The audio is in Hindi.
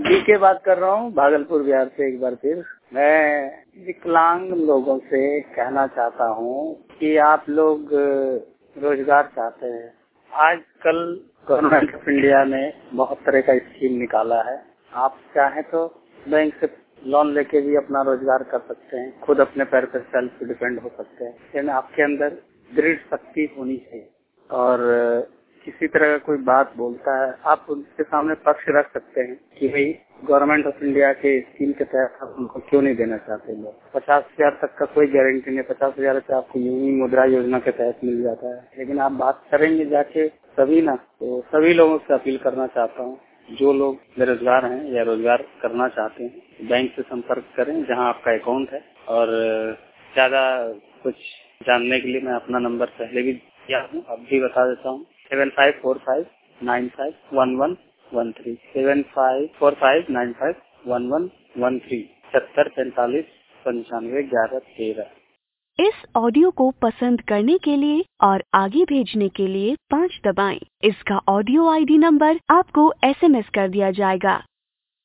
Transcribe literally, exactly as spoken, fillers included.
जी के बात कर रहा हूँ भागलपुर बिहार से। एक बार फिर मैं विकलांग लोगों से कहना चाहता हूँ कि आप लोग रोजगार चाहते हैं। आजकल गवर्नमेंट ऑफ इंडिया ने बहुत तरह का स्कीम निकाला है। आप चाहें तो बैंक से लोन लेके भी अपना रोजगार कर सकते हैं, खुद अपने पैर पर सेल्फ डिपेंड हो सकते हैं। लेकिन आपके अंदर दृढ़ शक्ति होनी चाहिए और किसी तरह का कोई बात बोलता है आप उनके सामने पक्ष रख सकते हैं कि भाई गवर्नमेंट ऑफ इंडिया के स्कीम के तहत आप उनको क्यों नहीं देना चाहते। लोग पचास हजार तक का कोई गारंटी नहीं, पचास हजार रुपये आपको यूं मुद्रा योजना के तहत मिल जाता है। लेकिन आप बात करेंगे जाके सभी ना, तो सभी लोगों से अपील करना चाहता हूँ जो लोग बेरोजगार हैं या रोजगार करना चाहते हैं बैंक से संपर्क करें जहाँ आपका अकाउंट है। और ज्यादा कुछ जानने के लिए मैं अपना नंबर पहले भी दिया हूँ, अब भी बता देता हूँ। Seven five four five nine five one one one three seven five four five nine five one one one three सत्तर पैंतालीस पंचानवे ग्यारह तेरह। इस ऑडियो को पसंद करने के लिए और आगे भेजने के लिए पाँच दबाएं। इसका ऑडियो आईडी नंबर आपको एसएमएस कर दिया जाएगा।